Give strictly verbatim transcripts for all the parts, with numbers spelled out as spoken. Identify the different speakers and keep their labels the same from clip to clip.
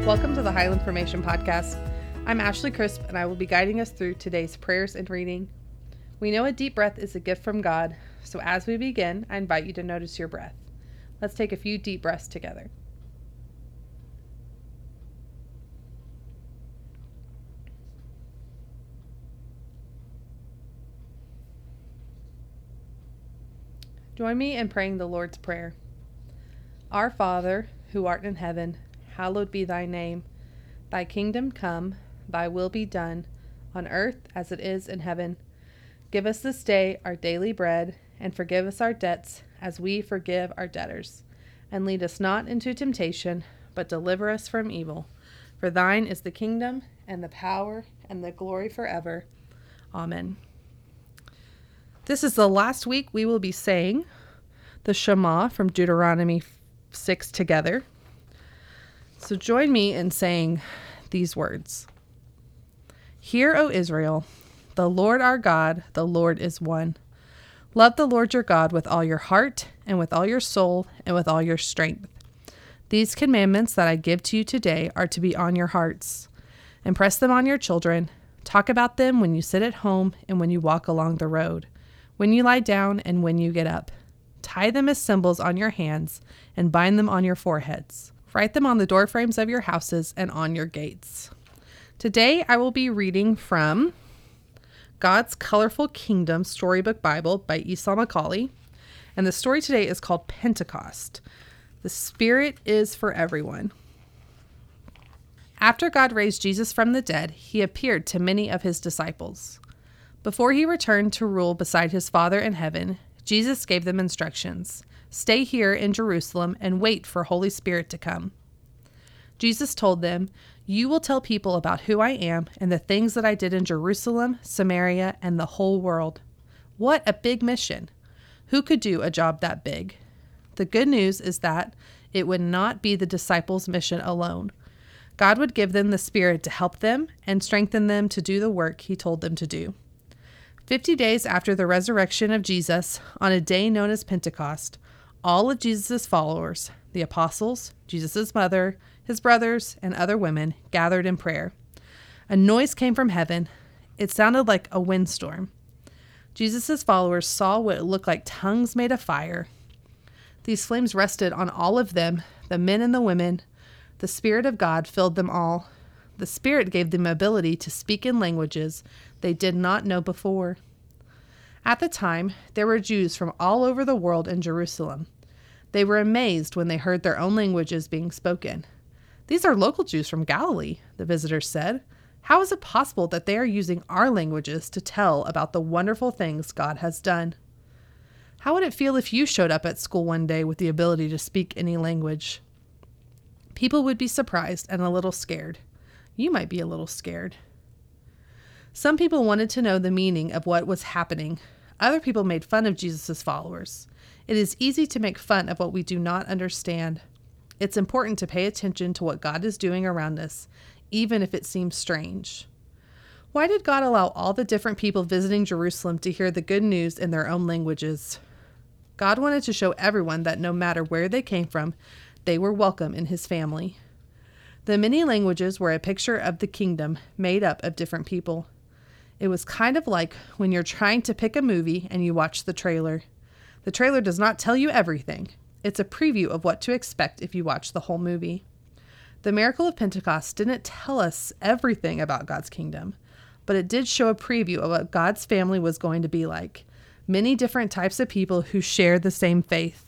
Speaker 1: Welcome to the Highland Formation Podcast. I'm Ashley Crisp, and I will be guiding us through today's prayers and reading. We know a deep breath is a gift from God, so as we begin, I invite you to notice your breath. Let's take a few deep breaths together. Join me in praying the Lord's Prayer. Our Father, who art in heaven, hallowed be thy name. Thy kingdom come, thy will be done, on earth as it is in heaven. Give us this day our daily bread, and forgive us our debts as we forgive our debtors. And lead us not into temptation, but deliver us from evil. For thine is the kingdom, and the power, and the glory forever. Amen. This is the last week we will be saying the Shema from Deuteronomy six together. So join me in saying these words. Hear, O Israel, the Lord our God, the Lord is one. Love the Lord your God with all your heart and with all your soul and with all your strength. These commandments that I give to you today are to be on your hearts. Impress them on your children. Talk about them when you sit at home and when you walk along the road, when you lie down and when you get up. Tie them as symbols on your hands and bind them on your foreheads. Write them on the doorframes of your houses and on your gates. Today I will be reading from God's Colorful Kingdom Storybook Bible by Esau McCaulley. And the story today is called Pentecost. The Spirit is for everyone. After God raised Jesus from the dead, he appeared to many of his disciples. Before he returned to rule beside his Father in heaven, Jesus gave them instructions. Stay here in Jerusalem and wait for Holy Spirit to come. Jesus told them, You will tell people about who I am and the things that I did in Jerusalem, Samaria, and the whole world. What a big mission. Who could do a job that big? The good news is that it would not be the disciples' mission alone. God would give them the Spirit to help them and strengthen them to do the work he told them to do. Fifty days after the resurrection of Jesus, on a day known as Pentecost, all of Jesus' followers, the apostles, Jesus' mother, his brothers, and other women, gathered in prayer. A noise came from heaven. It sounded like a windstorm. Jesus' followers saw what looked like tongues made of fire. These flames rested on all of them, the men and the women. The Spirit of God filled them all. The Spirit gave them ability to speak in languages they did not know before. At the time, there were Jews from all over the world in Jerusalem. They were amazed when they heard their own languages being spoken. These are local Jews from Galilee, the visitors said. How is it possible that they are using our languages to tell about the wonderful things God has done? How would it feel if you showed up at school one day with the ability to speak any language? People would be surprised and a little scared. You might be a little scared. Some people wanted to know the meaning of what was happening. Other people made fun of Jesus' followers. It is easy to make fun of what we do not understand. It's important to pay attention to what God is doing around us, even if it seems strange. Why did God allow all the different people visiting Jerusalem to hear the good news in their own languages? God wanted to show everyone that no matter where they came from, they were welcome in his family. The many languages were a picture of the kingdom made up of different people. It was kind of like when you're trying to pick a movie and you watch the trailer. The trailer does not tell you everything. It's a preview of what to expect if you watch the whole movie. The miracle of Pentecost didn't tell us everything about God's kingdom, but it did show a preview of what God's family was going to be like. Many different types of people who share the same faith.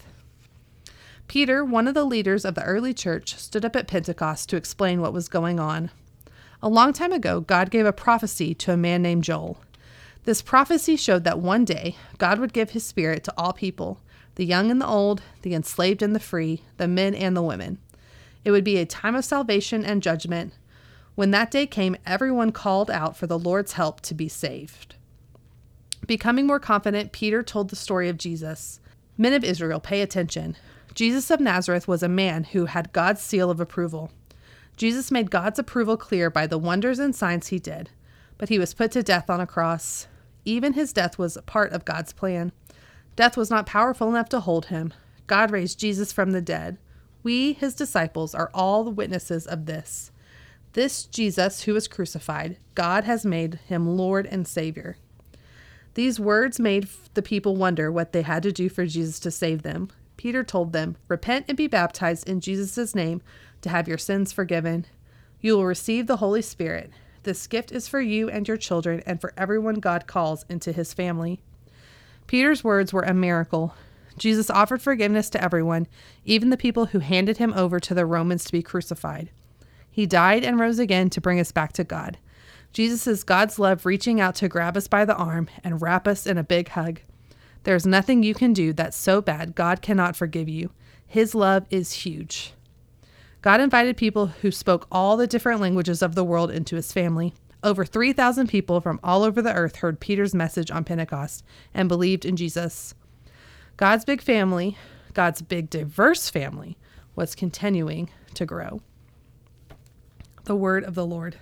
Speaker 1: Peter, one of the leaders of the early church, stood up at Pentecost to explain what was going on. A long time ago, God gave a prophecy to a man named Joel. This prophecy showed that one day, God would give his Spirit to all people, the young and the old, the enslaved and the free, the men and the women. It would be a time of salvation and judgment. When that day came, everyone called out for the Lord's help to be saved. Becoming more confident, Peter told the story of Jesus. Men of Israel, pay attention. Jesus of Nazareth was a man who had God's seal of approval. Jesus made God's approval clear by the wonders and signs he did, but he was put to death on a cross. Even his death was a part of God's plan. Death was not powerful enough to hold him. God raised Jesus from the dead. We, his disciples, are all the witnesses of this. This Jesus who was crucified, God has made him Lord and Savior. These words made the people wonder what they had to do for Jesus to save them. Peter told them, "Repent and be baptized in Jesus' name to have your sins forgiven. You will receive the Holy Spirit. This gift is for you and your children and for everyone God calls into his family." Peter's words were a miracle. Jesus offered forgiveness to everyone, even the people who handed him over to the Romans to be crucified. He died and rose again to bring us back to God. Jesus is God's love reaching out to grab us by the arm and wrap us in a big hug. There's nothing you can do that's so bad God cannot forgive you. His love is huge. God invited people who spoke all the different languages of the world into his family. Over three thousand people from all over the earth heard Peter's message on Pentecost and believed in Jesus. God's big family, God's big diverse family, was continuing to grow. The word of the Lord.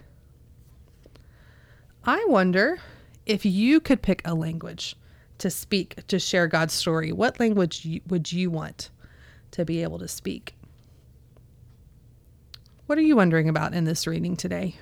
Speaker 1: I wonder if you could pick a language to speak, to share God's story. What language would you want to be able to speak? What are you wondering about in this reading today?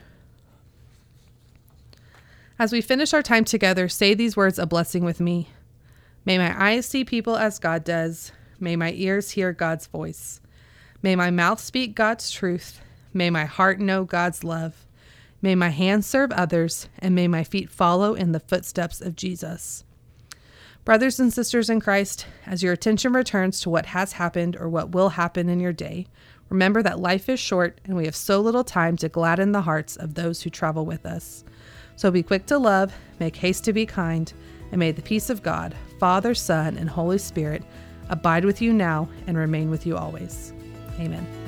Speaker 1: As we finish our time together, say these words a blessing with me. May my eyes see people as God does. May my ears hear God's voice. May my mouth speak God's truth. May my heart know God's love. May my hands serve others, and may my feet follow in the footsteps of Jesus. Brothers and sisters in Christ, as your attention returns to what has happened or what will happen in your day, remember that life is short and we have so little time to gladden the hearts of those who travel with us. So be quick to love, make haste to be kind, and may the peace of God, Father, Son, and Holy Spirit abide with you now and remain with you always. Amen.